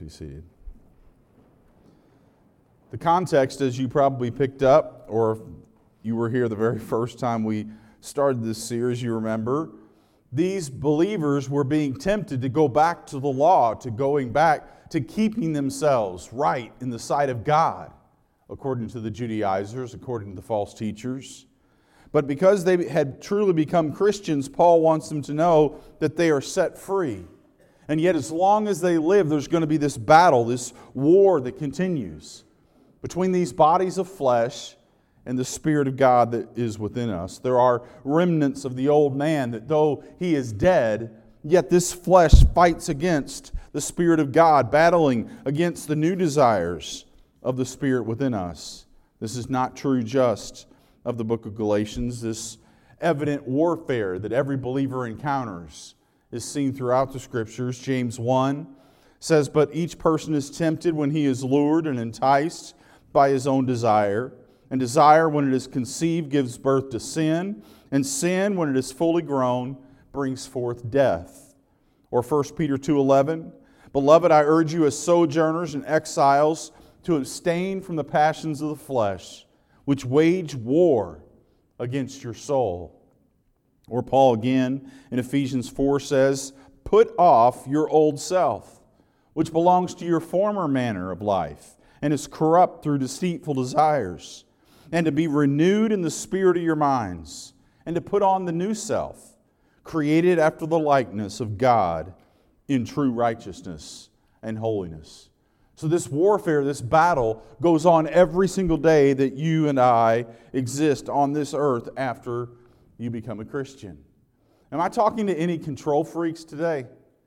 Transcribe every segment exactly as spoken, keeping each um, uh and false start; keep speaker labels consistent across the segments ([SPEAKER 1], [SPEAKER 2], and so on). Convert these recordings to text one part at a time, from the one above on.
[SPEAKER 1] be seated. The context, as you probably picked up, or if you were here the very first time we started this series, you remember, these believers were being tempted to go back to the law, to going back to keeping themselves right in the sight of God, according to the Judaizers, according to the false teachers. But because they had truly become Christians, Paul wants them to know that they are set free. And yet, as long as they live, there's going to be this battle, this war that continues between these bodies of flesh and the Spirit of God that is within us. There are remnants of the old man that though he is dead, yet this flesh fights against the Spirit of God, battling against the new desires of the Spirit within us. This is not true just of the book of Galatians. This evident warfare that every believer encounters is seen throughout the Scriptures. James one says, "But each person is tempted when he is lured and enticed by his own desire. And desire, when it is conceived, gives birth to sin. And sin, when it is fully grown, brings forth death." Or First Peter two eleven, "Beloved, I urge you as sojourners and exiles to abstain from the passions of the flesh, which wage war against your soul." Or Paul again in Ephesians four says, "Put off your old self, which belongs to your former manner of life, and is corrupt through deceitful desires, and to be renewed in the spirit of your minds, and to put on the new self, created after the likeness of God in true righteousness and holiness." So this warfare, this battle, goes on every single day that you and I exist on this earth after you become a Christian. Am I talking to any control freaks today?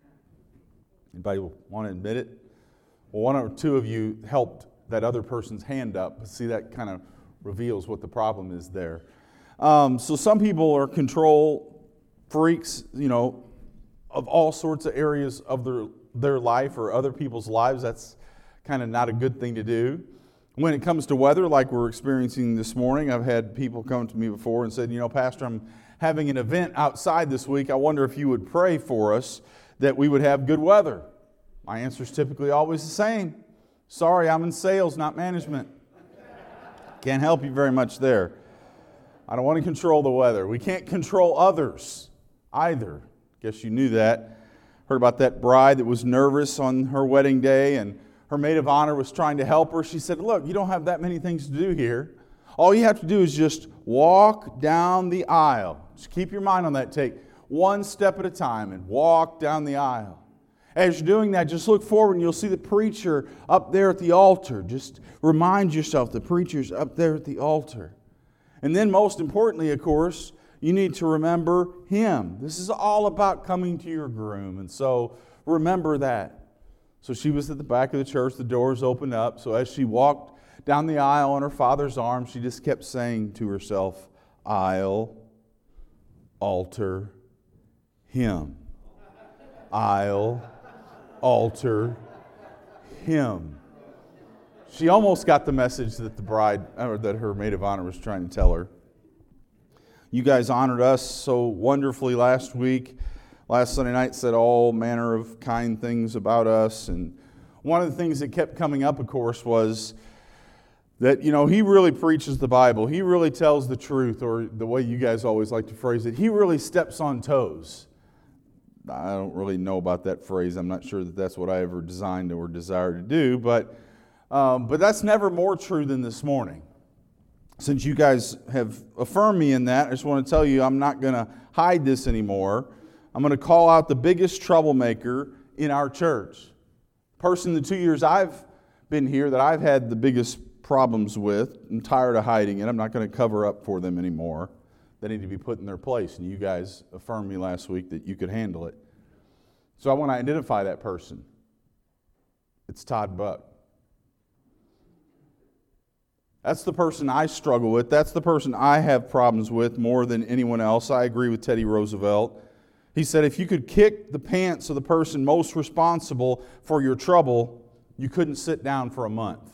[SPEAKER 1] Anybody want to admit it? Well, one or two of you helped that other person's hand up. See, that kind of reveals what the problem is there. Um, so some people are control freaks, you know, of all sorts of areas of their, their life or other people's lives. That's kind of not a good thing to do. When it comes to weather, like we're experiencing this morning, I've had people come to me before and said, you know, Pastor, I'm having an event outside this week. I wonder if you would pray for us that we would have good weather. My answer is typically always the same. Sorry, I'm in sales, not management. Can't help you very much there. I don't want to control the weather. We can't control others either. Guess you knew that. Heard about that bride that was nervous on her wedding day, and her maid of honor was trying to help her. She said, look, you don't have that many things to do here. All you have to do is just walk down the aisle. Just keep your mind on that. Take one step at a time and walk down the aisle. As you're doing that, just look forward and you'll see the preacher up there at the altar. Just remind yourself the preacher's up there at the altar. And then most importantly, of course, you need to remember him. This is all about coming to your groom. And so remember that. So she was at the back of the church, the doors opened up. So as she walked down the aisle on her father's arm, she just kept saying to herself, aisle, altar, him. Aisle, altar, him. She almost got the message that the bride, or that her maid of honor was trying to tell her. You guys honored us so wonderfully last week. Last Sunday night said all manner of kind things about us. And one of the things that kept coming up, of course, was that, you know, he really preaches the Bible. He really tells the truth, or the way you guys always like to phrase it, he really steps on toes. I don't really know about that phrase. I'm not sure that that's what I ever designed or desired to do. But, um, but that's never more true than this morning. Since you guys have affirmed me in that, I just want to tell you I'm not going to hide this anymore. I'm going to call out the biggest troublemaker in our church. Person the two years I've been here that I've had the biggest problems with. I'm tired of hiding it. I'm not going to cover up for them anymore. They need to be put in their place. And you guys affirmed me last week that you could handle it. So I want to identify that person. It's Todd Buck. That's the person I struggle with. That's the person I have problems with more than anyone else. I agree with Teddy Roosevelt. He said, if you could kick the pants of the person most responsible for your trouble, you couldn't sit down for a month.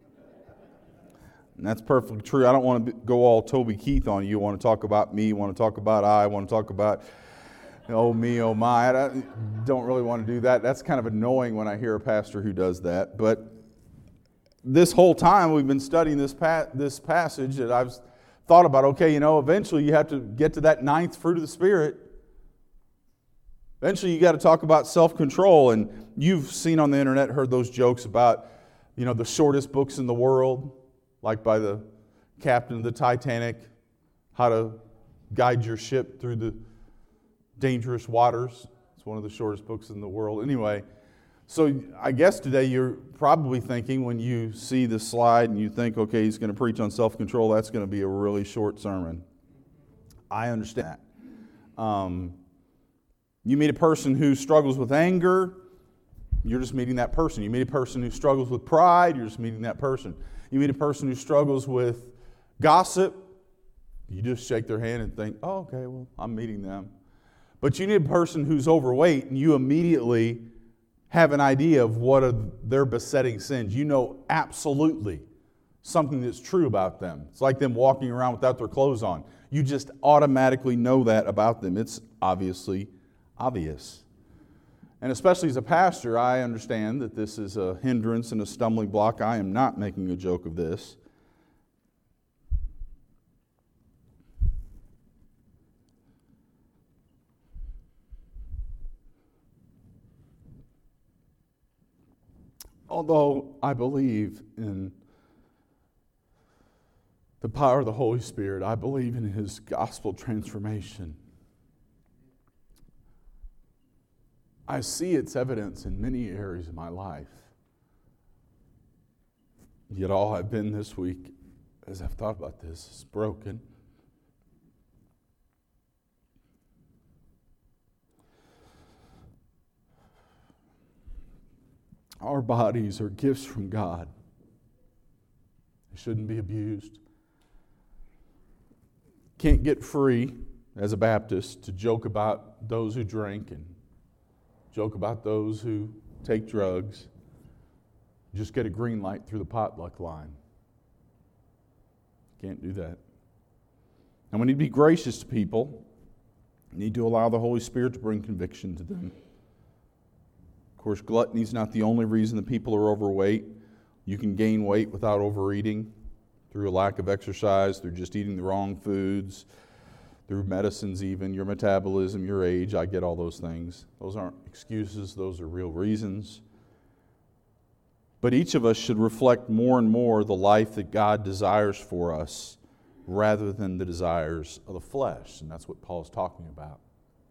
[SPEAKER 1] And that's perfectly true. I don't want to go all Toby Keith on you. You want to talk about me. You want to talk about I. I want to talk about Oh me, oh my. I don't really want to do that. That's kind of annoying when I hear a pastor who does that. But this whole time we've been studying this pa- this passage that I've thought about, okay, you know, eventually you have to get to that ninth fruit of the Spirit. Eventually you got to talk about self-control. And you've seen on the internet, heard those jokes about, you know, the shortest books in the world, like by the captain of the Titanic, how to guide your ship through the dangerous waters. It's one of the shortest books in the world. Anyway, so I guess today you're probably thinking, when you see the slide and you think, okay, he's going to preach on self-control, that's going to be a really short sermon. I understand that. Um, you meet a person who struggles with anger, you're just meeting that person. You meet a person who struggles with pride, you're just meeting that person. You meet a person who struggles with gossip, you just shake their hand and think, oh, okay, well, I'm meeting them. But you need a person who's overweight, and you immediately have an idea of what are their besetting sins. You know absolutely something that's true about them. It's like them walking around without their clothes on. You just automatically know that about them. It's obviously obvious. And especially as a pastor, I understand that this is a hindrance and a stumbling block. I am not making a joke of this. Although I believe in the power of the Holy Spirit, I believe in His gospel transformation. I see its evidence in many areas of my life. Yet all I've been this week, as I've thought about this, is broken. Our bodies are gifts from God. They shouldn't be abused. Can't get free, as a Baptist, to joke about those who drink and joke about those who take drugs. Just get a green light through the potluck line. Can't do that. And we need to be gracious to people. We need to allow the Holy Spirit to bring conviction to them. Of course, gluttony is not the only reason that people are overweight. You can gain weight without overeating, through a lack of exercise, through just eating the wrong foods, through medicines even, your metabolism, your age. I get all those things. Those aren't excuses. Those are real reasons. But each of us should reflect more and more the life that God desires for us rather than the desires of the flesh. And that's what Paul's talking about.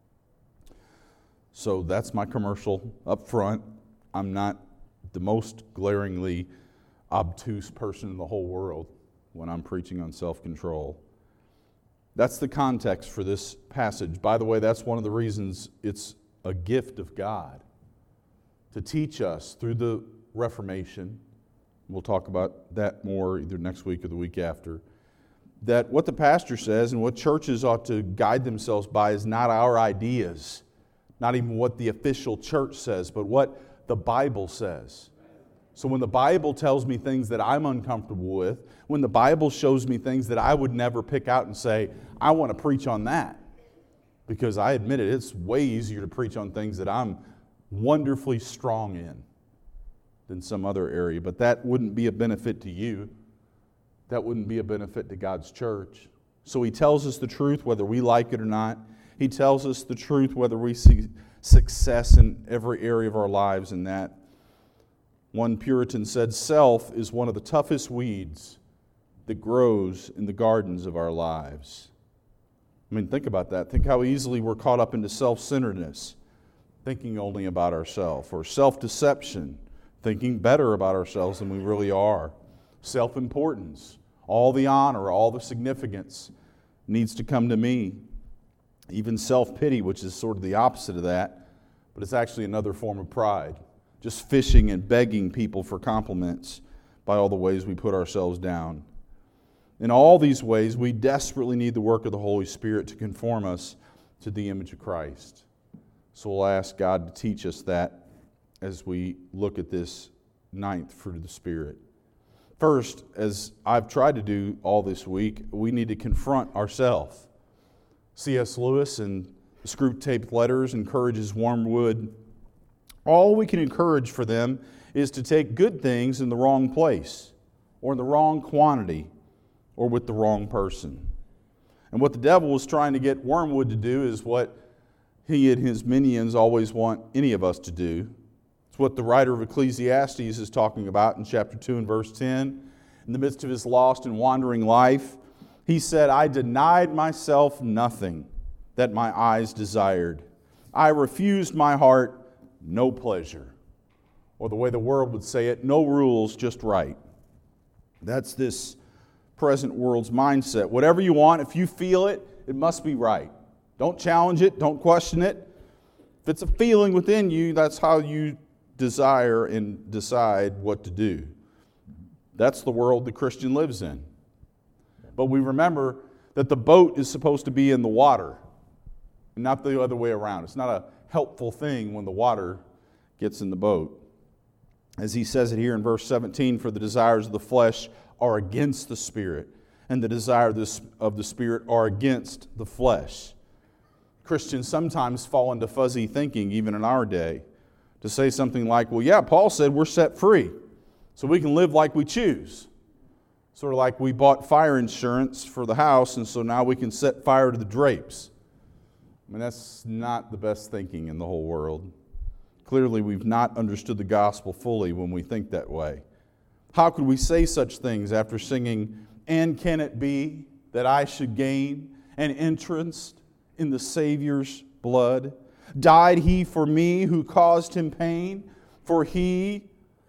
[SPEAKER 1] So that's my commercial up front. I'm not the most glaringly obtuse person in the whole world when I'm preaching on self-control. That's the context for this passage. By the way, that's one of the reasons it's a gift of God to teach us through the Reformation. We'll talk about that more either next week or the week after. That what the pastor says and what churches ought to guide themselves by is not our ideas. Not even what the official church says, but what the Bible says. So when the Bible tells me things that I'm uncomfortable with, when the Bible shows me things that I would never pick out and say, I want to preach on that. Because I admit it, it's way easier to preach on things that I'm wonderfully strong in than some other area. But that wouldn't be a benefit to you. That wouldn't be a benefit to God's church. So He tells us the truth whether we like it or not. He tells us the truth whether we see success in every area of our lives in that. One Puritan said, self is one of the toughest weeds that grows in the gardens of our lives. I mean, think about that. Think how easily we're caught up into self-centeredness, thinking only about ourselves, or self-deception, thinking better about ourselves than we really are. Self-importance, all the honor, all the significance needs to come to me. Even self-pity, which is sort of the opposite of that, but it's actually another form of pride. Just fishing and begging people for compliments by all the ways we put ourselves down. In all these ways, we desperately need the work of the Holy Spirit to conform us to the image of Christ. So we'll ask God to teach us that as we look at this ninth fruit of the Spirit. First, as I've tried to do all this week, we need to confront ourselves. C S Lewis in The Screwtape Letters encourages Wormwood. All we can encourage for them is to take good things in the wrong place, or in the wrong quantity, or with the wrong person. And what the devil was trying to get Wormwood to do is what he and his minions always want any of us to do. It's what the writer of Ecclesiastes is talking about in chapter two and verse ten. In the midst of his lost and wandering life, he said, I denied myself nothing that my eyes desired. I refused my heart no pleasure. Or the way the world would say it, no rules, just right. That's this present world's mindset. Whatever you want, if you feel it, it must be right. Don't challenge it. Don't question it. If it's a feeling within you, that's how you desire and decide what to do. That's the world the Christian lives in. But we remember that the boat is supposed to be in the water, and not the other way around. It's not a helpful thing when the water gets in the boat. As he says it here in verse seventeen, for the desires of the flesh are against the Spirit, and the desires of the Spirit are against the flesh. Christians sometimes fall into fuzzy thinking, even in our day, to say something like, well, yeah, Paul said we're set free, so we can live like we choose. Sort of like we bought fire insurance for the house, and so now we can set fire to the drapes. I mean, that's not the best thinking in the whole world. Clearly, we've not understood the gospel fully when we think that way. How could we say such things after singing, and can it be that I should gain an entrance in the Savior's blood? Died he for me who caused him pain? For he,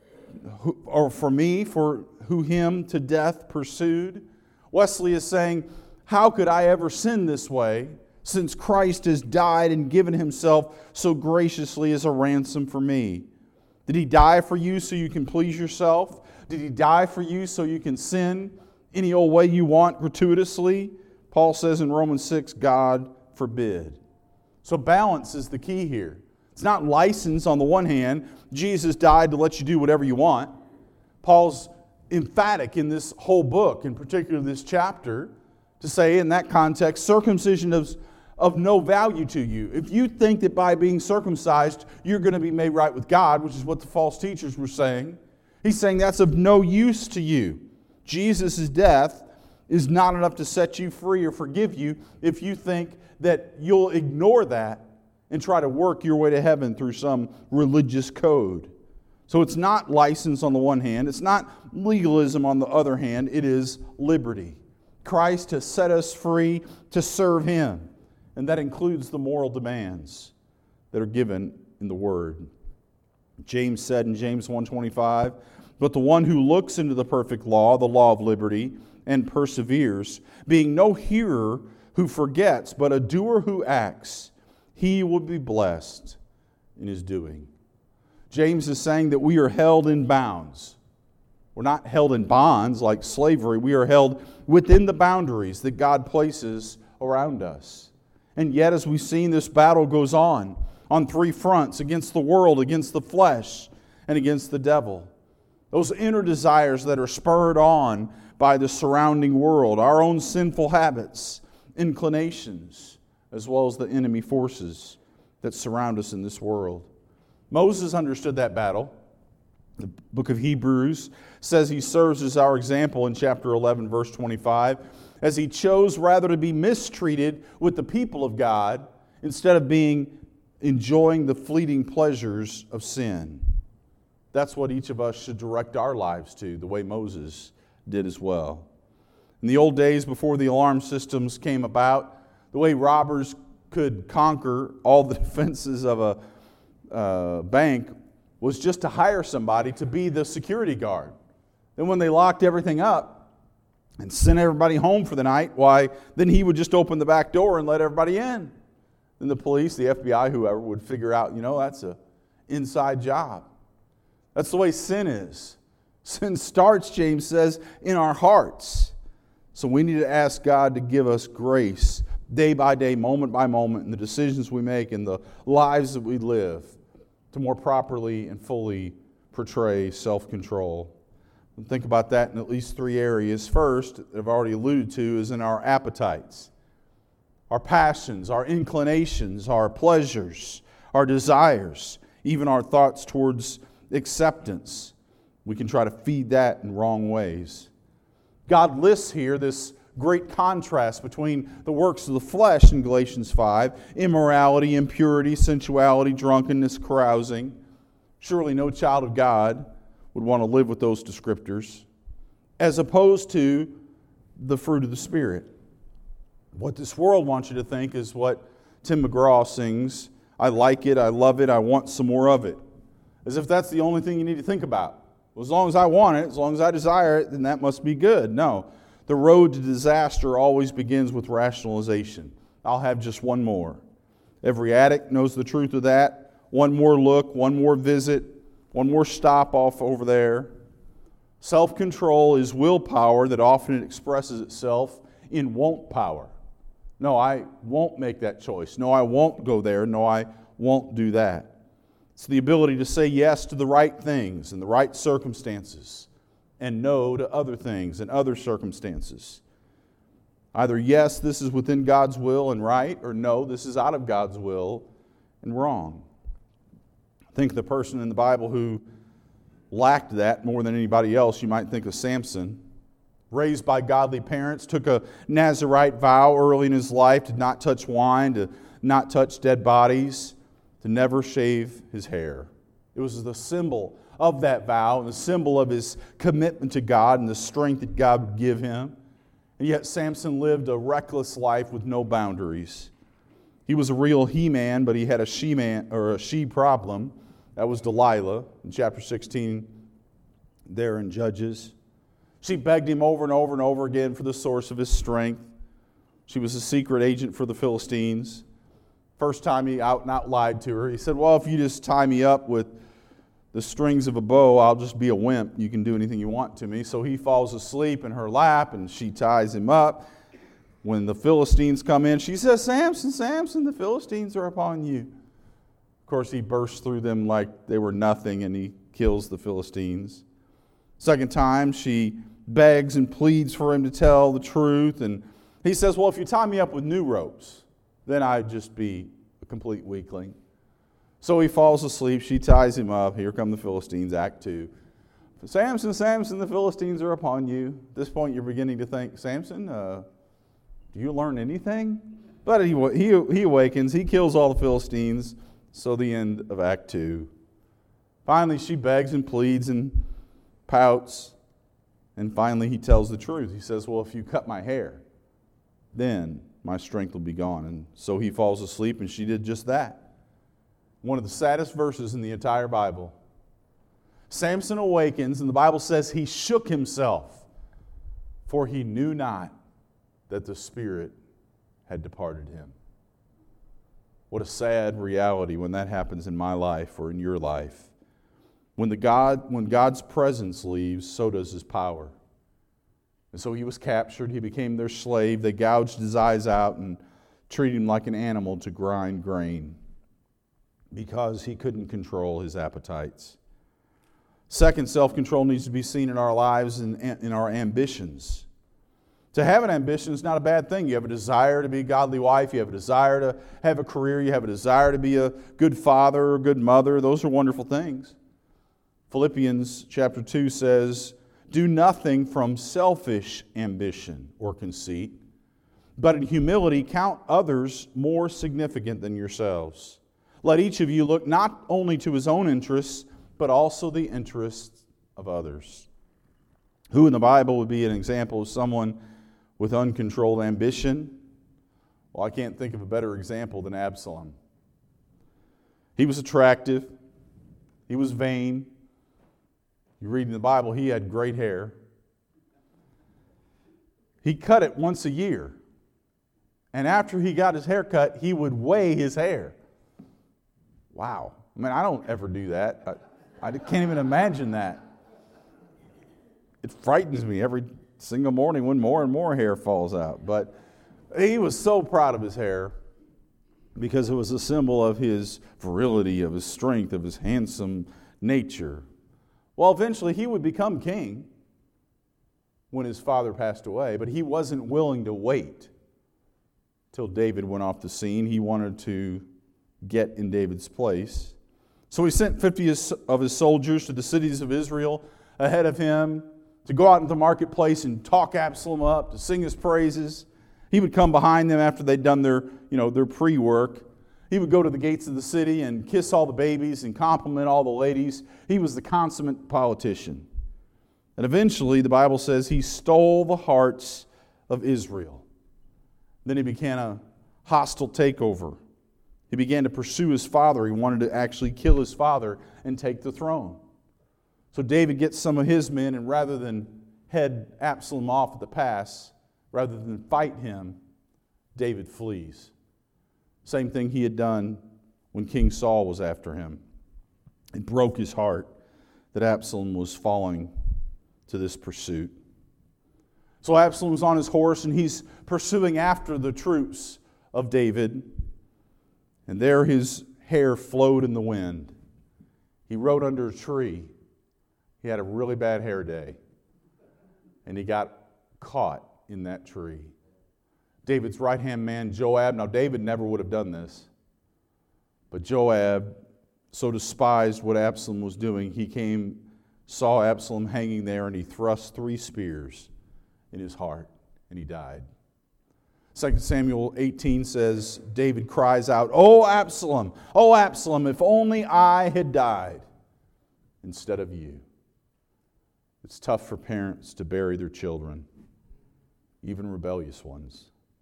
[SPEAKER 1] or for me, for who him to death pursued? Wesley is saying, how could I ever sin this way, since Christ has died and given himself so graciously as a ransom for me? Did he die for you so you can please yourself? Did he die for you so you can sin any old way you want gratuitously? Paul says in Romans six, God forbid. So balance is the key here. It's not license on the one hand. Jesus died to let you do whatever you want. Paul's emphatic in this whole book, in particular this chapter, to say in that context, circumcision is of no value to you. If you think that by being circumcised, you're going to be made right with God, which is what the false teachers were saying, he's saying that's of no use to you. Jesus' death is not enough to set you free or forgive you if you think that you'll ignore that and try to work your way to heaven through some religious code. So it's not license on the one hand, it's not legalism on the other hand, it is liberty. Christ has set us free to serve Him, and that includes the moral demands that are given in the Word. James said in James one twenty-five, but the one who looks into the perfect law, the law of liberty, and perseveres, being no hearer who forgets, but a doer who acts, he will be blessed in his doing. James is saying that we are held in bounds. We're not held in bonds like slavery. We are held within the boundaries that God places around us. And yet, as we've seen, this battle goes on, on three fronts, against the world, against the flesh, and against the devil. Those inner desires that are spurred on by the surrounding world, our own sinful habits, inclinations, as well as the enemy forces that surround us in this world. Moses understood that battle. The book of Hebrews says he serves as our example in chapter eleven, verse twenty-five, as he chose rather to be mistreated with the people of God instead of being enjoying the fleeting pleasures of sin. That's what each of us should direct our lives to, the way Moses did as well. In the old days, before the alarm systems came about, the way robbers could conquer all the defenses of a uh, bank was just to hire somebody to be the security guard. Then when they locked everything up and sent everybody home for the night, why, then he would just open the back door and let everybody in. Then the police, the F B I, whoever, would figure out, you know, that's an inside job. That's the way sin is. Sin starts, James says, in our hearts. So we need to ask God to give us grace day by day, moment by moment, in the decisions we make and the lives that we live to more properly and fully portray self-control. And think about that in at least three areas. First, I've already alluded to, is in our appetites. our passions, our inclinations, our pleasures, our desires, even our thoughts towards acceptance. We can try to feed that in wrong ways. God lists here this great contrast between the works of the flesh in Galatians five, immorality, impurity, sensuality, drunkenness, carousing. Surely no child of God would want to live with those descriptors, as opposed to the fruit of the Spirit. What this world wants you to think is what Tim McGraw sings, I like it, I love it, I want some more of it. As if that's the only thing you need to think about. Well, as long as I want it, as long as I desire it, then that must be good. No. The road to disaster always begins with rationalization. I'll have just one more. Every addict knows the truth of that. One more look, one more visit, one more stop off over there. Self-control is willpower that often expresses itself in won't power. No, I won't make that choice. No, I won't go there. No, I won't do that. It's the ability to say yes to the right things in the right circumstances and no to other things and other circumstances. Either yes, this is within God's will and right, or no, this is out of God's will and wrong. Think of the person in the Bible who lacked that more than anybody else. You might think of Samson. Raised by godly parents, took a Nazirite vow early in his life to not touch wine, to not touch dead bodies, to never shave his hair. It was the symbol of that vow and the symbol of his commitment to God and the strength that God would give him. And yet Samson lived a reckless life with no boundaries. He was a real he-man, but he had a she-man or a she problem. That was Delilah in chapter sixteen there in Judges. She begged him over and over and over again for the source of his strength. She was a secret agent for the Philistines. First time he out and out lied to her. He said, well, if you just tie me up with the strings of a bow, I'll just be a wimp. You can do anything you want to me. So he falls asleep in her lap and she ties him up. When the Philistines come in, she says, Samson, Samson, the Philistines are upon you. Of course, he bursts through them like they were nothing and he kills the Philistines. Second time, she begs and pleads for him to tell the truth. And he says, well, if you tie me up with new ropes, then I'd just be a complete weakling. So he falls asleep. She ties him up. Here come the Philistines, Act two. Samson, Samson, the Philistines are upon you. At this point, you're beginning to think, Samson, uh, do you learn anything? But he, he, he awakens. He kills all the Philistines. So the end of Act two. Finally, she begs and pleads and pouts, and finally he tells the truth. He says, well, if you cut my hair, then my strength will be gone. And so he falls asleep, and she did just that. One of the saddest verses in the entire Bible. Samson awakens, and the Bible says he shook himself, for he knew not that the Spirit had departed him. What a sad reality when that happens in my life or in your life. When, the God, when God's presence leaves, so does His power. And so he was captured. He became their slave. They gouged his eyes out and treated him like an animal to grind grain because he couldn't control his appetites. Second, self-control needs to be seen in our lives and in our ambitions. To have an ambition is not a bad thing. You have a desire to be a godly wife. You have a desire to have a career. You have a desire to be a good father or a good mother. Those are wonderful things. Philippians chapter two says, do nothing from selfish ambition or conceit, but in humility count others more significant than yourselves. Let each of you look not only to his own interests, but also the interests of others. Who in the Bible would be an example of someone with uncontrolled ambition? Well, I can't think of a better example than Absalom. He was attractive. He was vain. You read in the Bible, he had great hair. He cut it once a year. And after he got his hair cut, he would weigh his hair. Wow. I mean, I don't ever do that. I, I can't even imagine that. It frightens me every single morning when more and more hair falls out. But he was so proud of his hair because it was a symbol of his virility, of his strength, of his handsome nature. Well, eventually he would become king when his father passed away, but he wasn't willing to wait till David went off the scene. He wanted to get in David's place. So he sent fifty of his soldiers to the cities of Israel ahead of him to go out into the marketplace and talk Absalom up, to sing his praises. He would come behind them after they'd done their, you know, their pre-work. He would go to the gates of the city and kiss all the babies and compliment all the ladies. He was the consummate politician. And eventually, the Bible says, he stole the hearts of Israel. Then he began a hostile takeover. He began to pursue his father. He wanted to actually kill his father and take the throne. So David gets some of his men, and rather than head Absalom off at the pass, rather than fight him, David flees. Same thing he had done when King Saul was after him. It broke his heart that Absalom was falling to this pursuit. So Absalom's on his horse and he's pursuing after the troops of David. And there his hair flowed in the wind. He rode under a tree. He had a really bad hair day. And he got caught in that tree. David's right-hand man, Joab. Now, David never would have done this. But Joab so despised what Absalom was doing, he came, saw Absalom hanging there, and he thrust three spears in his heart, and he died. Second Samuel eighteen says, David cries out, "Oh, Absalom, oh, Absalom, if only I had died instead of you." It's tough for parents to bury their children, even rebellious ones.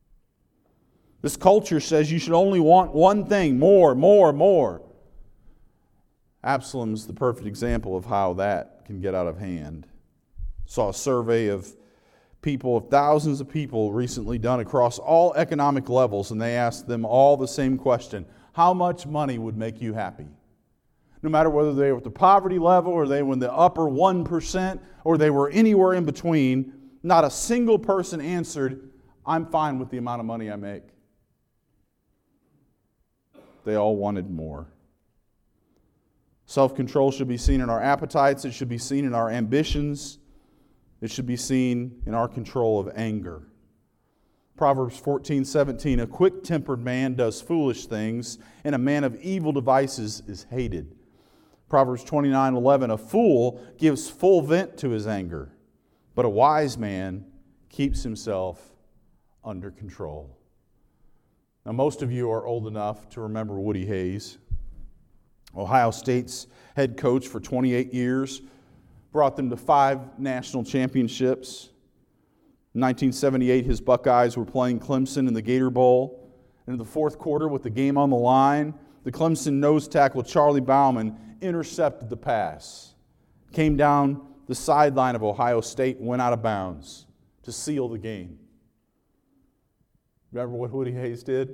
[SPEAKER 1] This culture says you should only want one thing, more, more, more. Absalom's the perfect example of how that can get out of hand. Saw a survey of people, of thousands of people recently done across all economic levels, and they asked them all the same question: how much money would make you happy? No matter whether they were at the poverty level, or they were in the upper one percent, or they were anywhere in between, not a single person answered, "I'm fine with the amount of money I make." They all wanted more. Self-control should be seen in our appetites. It should be seen in our ambitions. It should be seen in our control of anger. Proverbs fourteen seventeen, a quick-tempered man does foolish things, and a man of evil devices is hated. Proverbs twenty-nine eleven, a fool gives full vent to his anger, but a wise man keeps himself under control. Now, most of you are old enough to remember Woody Hayes, Ohio State's head coach for twenty-eight years, brought them to five national championships. In nineteen seventy-eight, his Buckeyes were playing Clemson in the Gator Bowl. And in the fourth quarter, with the game on the line, the Clemson nose tackle Charlie Bauman intercepted the pass, came down the sideline of Ohio State, and went out of bounds to seal the game. Remember what Woody Hayes did?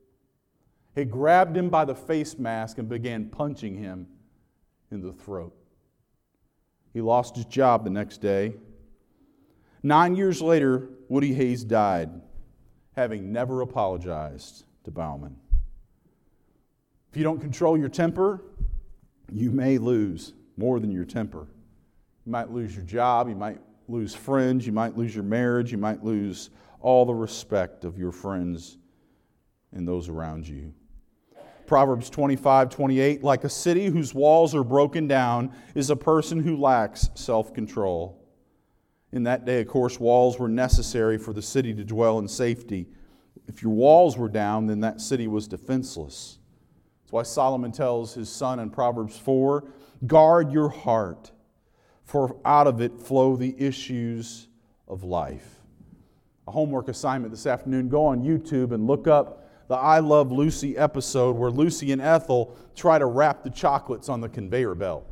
[SPEAKER 1] He grabbed him by the face mask and began punching him in the throat. He lost his job the next day. Nine years later, Woody Hayes died, having never apologized to Bauman. If you don't control your temper, you may lose more than your temper. You might lose your job, you might lose friends, you might lose your marriage, you might lose all the respect of your friends and those around you. Proverbs twenty-five twenty-eight, like a city whose walls are broken down is a person who lacks self-control. In that day, of course, walls were necessary for the city to dwell in safety. If your walls were down, then that city was defenseless. That's why Solomon tells his son in Proverbs four, guard your heart, for out of it flow the issues of life. A homework assignment this afternoon, go on YouTube and look up the I Love Lucy episode where Lucy and Ethel try to wrap the chocolates on the conveyor belt.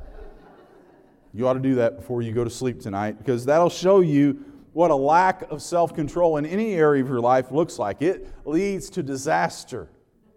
[SPEAKER 1] You ought to do that before you go to sleep tonight, because that'll show you what a lack of self-control in any area of your life looks like. It leads to disaster.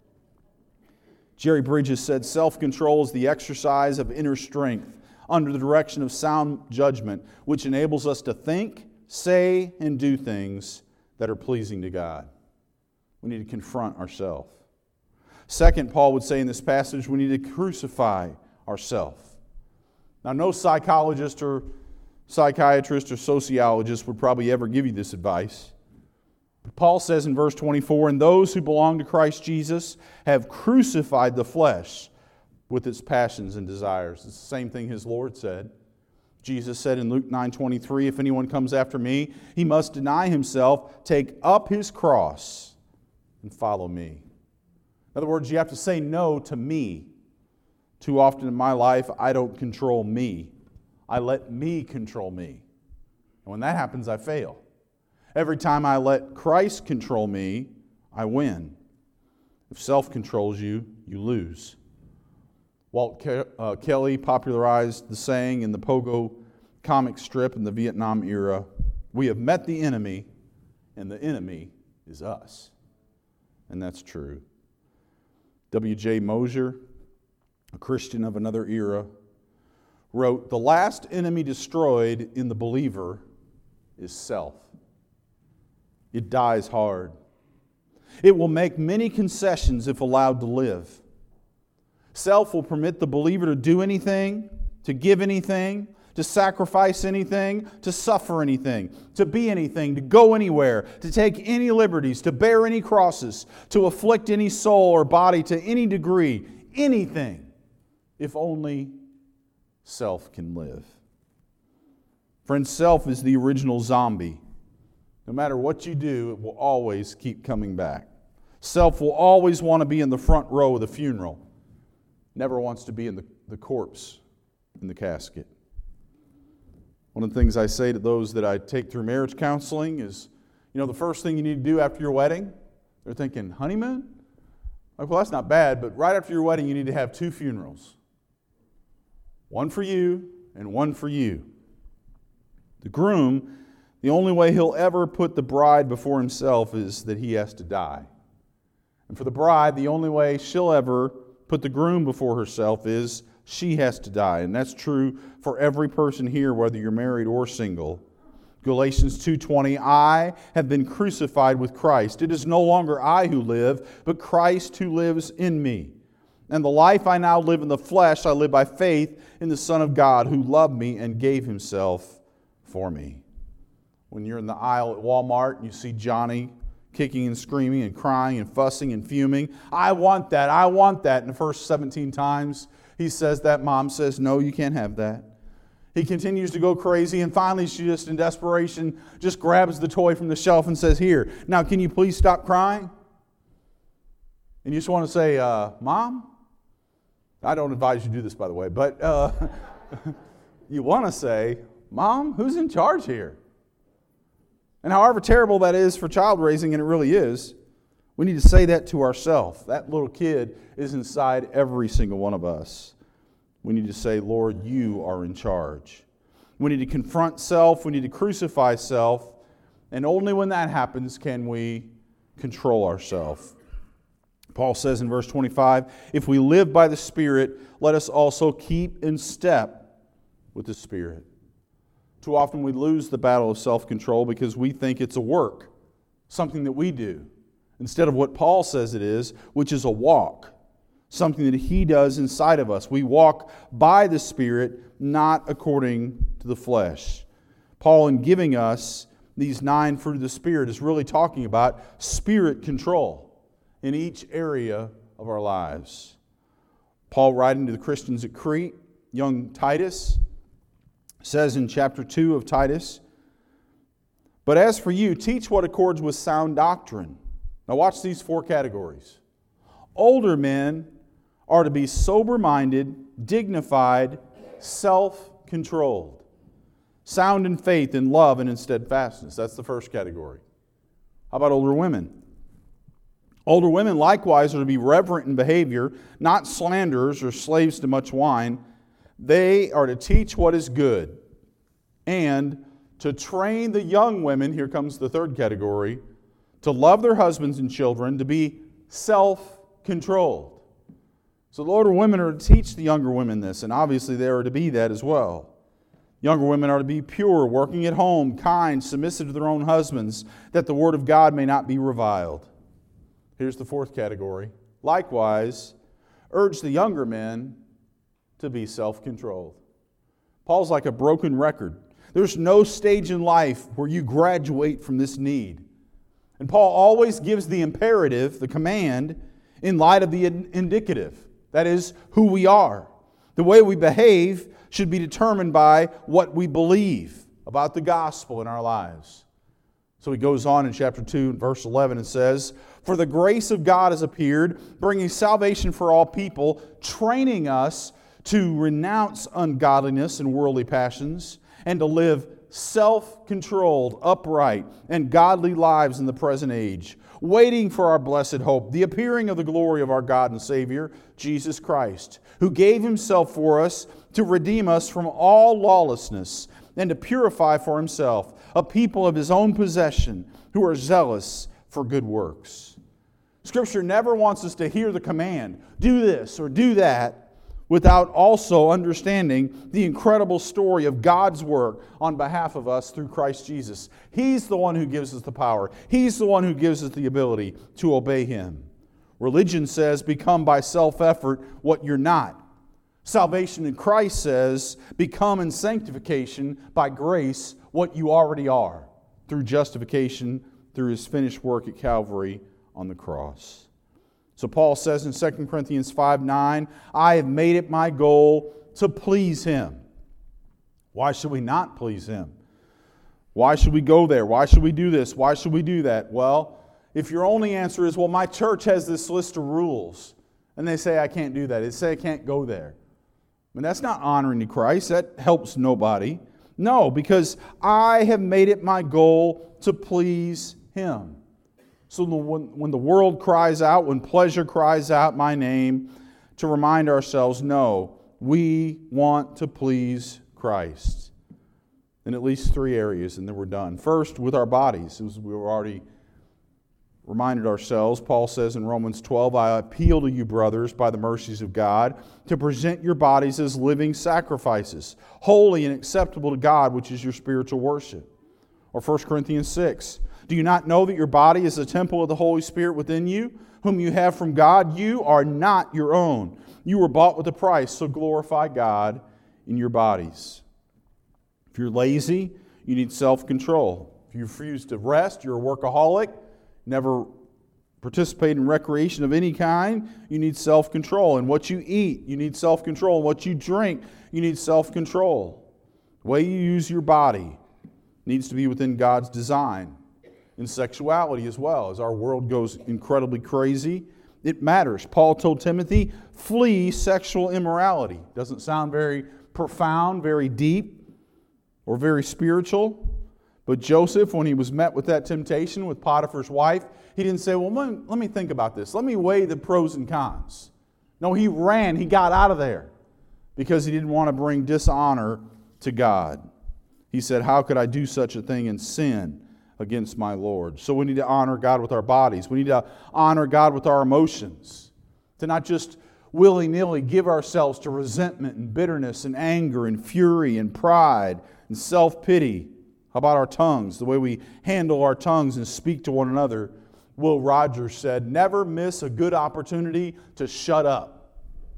[SPEAKER 1] Jerry Bridges said, self-control is the exercise of inner strength under the direction of sound judgment, which enables us to think, say, and do things that are pleasing to God. We need to confront ourselves. Second, Paul would say in this passage, we need to crucify ourselves. Now, no psychologist or psychiatrist or sociologist would probably ever give you this advice, Paul says in verse twenty-four, "And those who belong to Christ Jesus have crucified the flesh with its passions and desires." It's the same thing his Lord said. Jesus said in Luke nine twenty-three, "If anyone comes after me, he must deny himself, take up his cross, and follow me." In other words, you have to say no to me. Too often in my life, I don't control me. I let me control me. And when that happens, I fail. Every time I let Christ control me, I win. If self controls you, you lose. Walt Ke- uh, Kelly popularized the saying in the Pogo comic strip in the Vietnam era, "We have met the enemy, and the enemy is us." And that's true. W J Mosier, a Christian of another era, wrote, "The last enemy destroyed in the believer is self. It dies hard. It will make many concessions if allowed to live. Self will permit the believer to do anything, to give anything, to sacrifice anything, to suffer anything, to be anything, to go anywhere, to take any liberties, to bear any crosses, to afflict any soul or body to any degree, anything, if only self can live." Friends, self is the original zombie. No matter what you do, it will always keep coming back. Self will always want to be in the front row of the funeral. Never wants to be in the, the corpse in the casket. One of the things I say to those that I take through marriage counseling is, you know, the first thing you need to do after your wedding, they're thinking, honeymoon? Like, well, that's not bad, but right after your wedding, you need to have two funerals. One for you and one for you. The groom, the only way he'll ever put the bride before himself is that he has to die. And for the bride, the only way she'll ever put the groom before herself is she has to die. And that's true for every person here, whether you're married or single. Galatians two twenty, "I have been crucified with Christ. It is no longer I who live, but Christ who lives in me. And the life I now live in the flesh, I live by faith in the Son of God who loved me and gave himself for me." When you're in the aisle at Walmart and you see Johnny kicking and screaming and crying and fussing and fuming, "I want that, I want that." And the first seventeen times he says that, Mom says, "No, you can't have that." He continues to go crazy, and finally she just in desperation just grabs the toy from the shelf and says, "Here, now can you please stop crying?" And you just want to say, uh, "Mom?" I don't advise you do this, by the way, but uh, you want to say, "Mom, who's in charge here?" And however terrible that is for child raising, and it really is, we need to say that to ourselves. That little kid is inside every single one of us. We need to say, "Lord, you are in charge." We need to confront self. We need to crucify self. And only when that happens can we control ourselves. Paul says in verse twenty-five, "If we live by the Spirit, let us also keep in step with the Spirit." Too often we lose the battle of self-control because we think it's a work, something that we do, instead of what Paul says it is, which is a walk, something that he does inside of us. We walk by the Spirit, not according to the flesh. Paul, in giving us these nine fruit of the Spirit, is really talking about Spirit control in each area of our lives. Paul, writing to the Christians at Crete, young Titus, says in chapter two of Titus, "But as for you, teach what accords with sound doctrine." Now watch these four categories. Older men are to be sober-minded, dignified, self-controlled, sound in faith, in love, and in steadfastness. That's the first category. How about older women? Older women likewise are to be reverent in behavior, not slanderers or slaves to much wine. They are to teach what is good and to train the young women, here comes the third category, to love their husbands and children, to be self-controlled. So the older women are to teach the younger women this, and obviously they are to be that as well. Younger women are to be pure, working at home, kind, submissive to their own husbands, that the word of God may not be reviled. Here's the fourth category. Likewise, urge the younger men to be self-controlled. Paul's like a broken record. There's no stage in life where you graduate from this need. And Paul always gives the imperative, the command, in light of the indicative. That is, who we are. The way we behave should be determined by what we believe about the gospel in our lives. So he goes on in chapter two, verse eleven, and says, "For the grace of God has appeared, bringing salvation for all people, training us to renounce ungodliness and worldly passions, and to live self-controlled, upright, and godly lives in the present age, waiting for our blessed hope, the appearing of the glory of our God and Savior, Jesus Christ, who gave Himself for us to redeem us from all lawlessness, and to purify for Himself a people of His own possession, who are zealous for good works." Scripture never wants us to hear the command, do this or do that, without also understanding the incredible story of God's work on behalf of us through Christ Jesus. He's the one who gives us the power. He's the one who gives us the ability to obey Him. Religion says, become by self-effort what you're not. Salvation in Christ says, become in sanctification by grace what you already are, through justification, through His finished work at Calvary on the cross. So Paul says in Second Corinthians five nine, "I have made it my goal to please Him." Why should we not please Him? Why should we go there? Why should we do this? Why should we do that? Well, if your only answer is, well, my church has this list of rules, and they say I can't do that. They say I can't go there. I mean, that's not honoring to Christ. That helps nobody. No, because I have made it my goal to please Him. So when the world cries out, when pleasure cries out my name, to remind ourselves, no, we want to please Christ. In at least three areas, and then we're done. First, with our bodies, as we were already reminded ourselves, Paul says in Romans twelve, "I appeal to you, brothers, by the mercies of God, to present your bodies as living sacrifices, holy and acceptable to God, which is your spiritual worship." Or First Corinthians six, "Do you not know that your body is a temple of the Holy Spirit within you, whom you have from God? You are not your own. You were bought with a price, so glorify God in your bodies." If you're lazy, you need self-control. If you refuse to rest, you're a workaholic, never participate in recreation of any kind, you need self-control. And what you eat, you need self-control. And what you drink, you need self-control. The way you use your body needs to be within God's design. In sexuality as well, as our world goes incredibly crazy, it matters. Paul told Timothy, flee sexual immorality. Doesn't sound very profound, very deep, or very spiritual. But Joseph, when he was met with that temptation with Potiphar's wife, he didn't say, well, let me, let me think about this. Let me weigh the pros and cons. No, he ran. He got out of there because he didn't want to bring dishonor to God. He said, how could I do such a thing and sin against my Lord? So we need to honor God with our bodies. We need to honor God with our emotions. To not just willy-nilly give ourselves to resentment and bitterness and anger and fury and pride and self-pity. How about our tongues? The way we handle our tongues and speak to one another. Will Rogers said, never miss a good opportunity to shut up.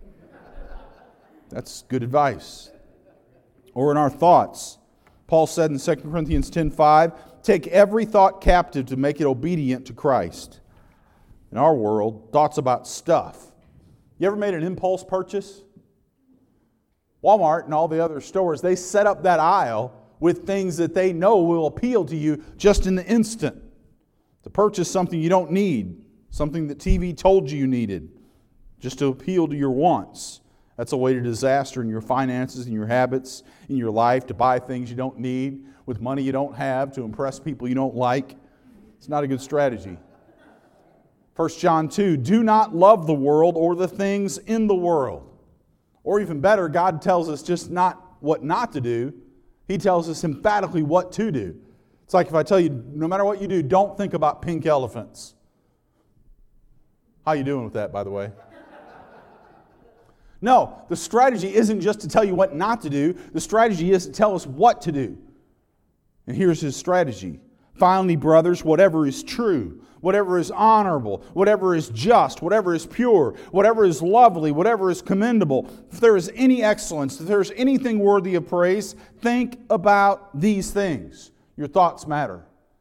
[SPEAKER 1] That's good advice. Or in our thoughts. Paul said in Second Corinthians ten five, take every thought captive to make it obedient to Christ. In our world, thoughts about stuff. You ever made an impulse purchase? Walmart and all the other stores, they set up that aisle with things that they know will appeal to you just in the instant. To purchase something you don't need, something that T V told you you needed, just to appeal to your wants. That's a way to disaster in your finances, in your habits, in your life, to buy things you don't need with money you don't have, to impress people you don't like. It's not a good strategy. First John two, do not love the world or the things in the world. Or even better, God tells us just not what not to do. He tells us emphatically what to do. It's like if I tell you, no matter what you do, don't think about pink elephants. How you doing with that, by the way? No, the strategy isn't just to tell you what not to do. The strategy is to tell us what to do. And here's his strategy. Finally, brothers, whatever is true, whatever is honorable, whatever is just, whatever is pure, whatever is lovely, whatever is commendable, if there is any excellence, if there is anything worthy of praise, think about these things. Your thoughts matter.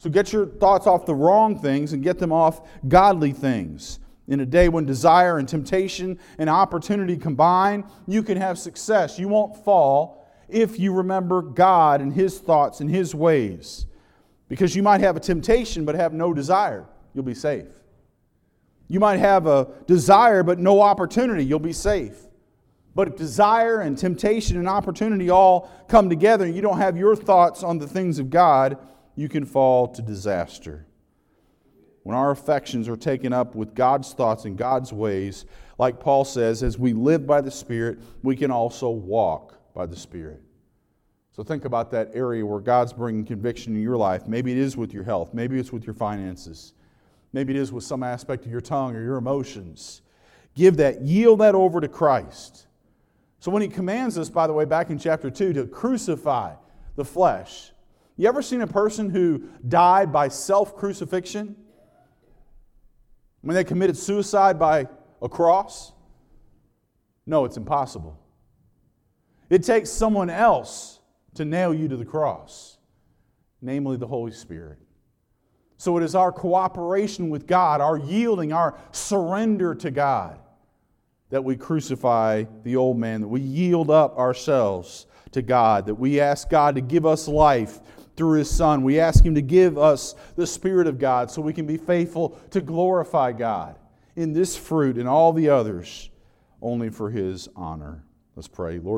[SPEAKER 1] So get your thoughts off the wrong things and get them off godly things. In a day when desire and temptation and opportunity combine, you can have success. You won't fall if you remember God and His thoughts and His ways. Because you might have a temptation but have no desire. You'll be safe. You might have a desire but no opportunity. You'll be safe. But if desire and temptation and opportunity all come together and you don't have your thoughts on the things of God, you can fall to disaster. When our affections are taken up with God's thoughts and God's ways, like Paul says, as we live by the Spirit, we can also walk by the Spirit. So think about that area where God's bringing conviction in your life. Maybe it is with your health. Maybe it's with your finances. Maybe it is with some aspect of your tongue or your emotions. Give that, yield that over to Christ. So when He commands us, by the way, back in chapter two, to crucify the flesh. You ever seen a person who died by self-crucifixion? When they committed suicide by a cross? No, it's impossible. It takes someone else to nail you to the cross, namely the Holy Spirit. So it is our cooperation with God, our yielding, our surrender to God, that we crucify the old man, that we yield up ourselves to God, that we ask God to give us life through His Son. We ask Him to give us the Spirit of God so we can be faithful to glorify God in this fruit and all the others, only for His honor. Let's pray. Lord,